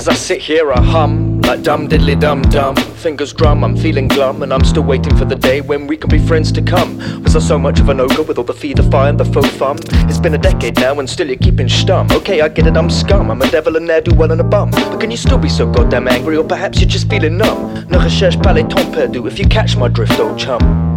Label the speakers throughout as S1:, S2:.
S1: As I sit here I hum, like dum diddly dum dum. Fingers drum, I'm feeling glum, and I'm still waiting for the day when we can be friends to come. Was I so much of an ogre with all the fee, the fire and the faux fun? It's been a decade now and still you're keeping stum. Okay, I get it, I'm scum, I'm a devil, a ne'er-do-well and a bum. But can you still be so goddamn angry, or perhaps you're just feeling numb? Ne recherche pas les temps perdus, if you catch my drift, old chum.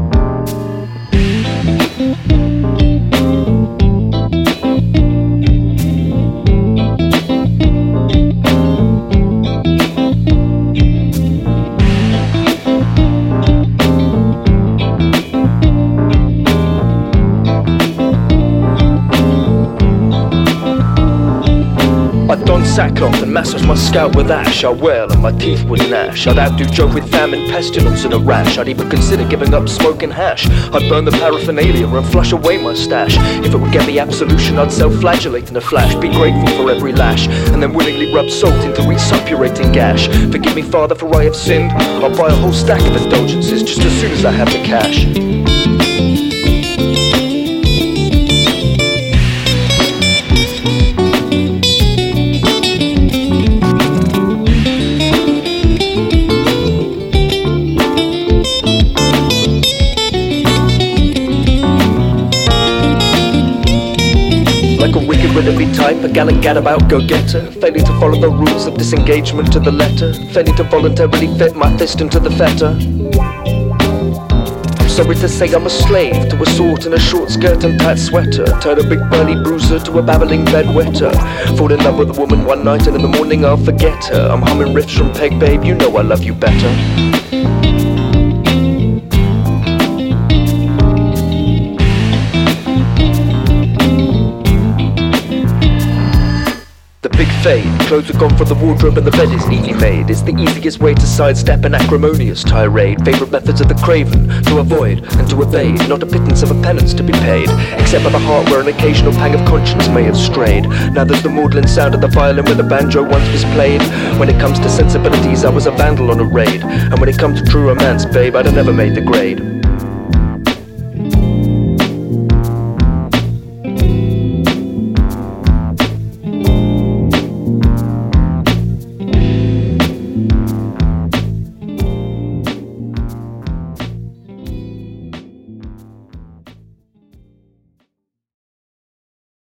S1: I'd don sackcloth and massage my scalp with ash. I wail and my teeth would gnash. I'd outdo Joe with famine, pestilence and a rash. I'd even consider giving up smoking hash. I'd burn the paraphernalia and flush away my stash. If it would get me absolution, I'd self-flagellate in a flash. Be grateful for every lash, and then willingly rub salt into resuppurating gash. Forgive me, Father, for I have sinned. I'll buy a whole stack of indulgences just as soon as I have the cash. Like a wicked willoughby type, a gallant gadabout go-getter, failing to follow the rules of disengagement to the letter, failing to voluntarily fit my fist into the fetter. I'm sorry to say I'm a slave to a sword and a short skirt and tight sweater, turn a big burly bruiser to a babbling bedwetter. Fall in love with a woman one night and in the morning I'll forget her. I'm humming riffs from Peg Babe, you know I love you better. Big fade, clothes are gone from the wardrobe and the bed is neatly made. It's the easiest way to sidestep an acrimonious tirade. Favourite methods of the craven, to avoid and to evade. Not a pittance of a penance to be paid, except by the heart where an occasional pang of conscience may have strayed. Now there's the maudlin sound of the violin where the banjo once was played. When it comes to sensibilities I was a vandal on a raid, and when it comes to true romance, babe, I'd have never made the grade.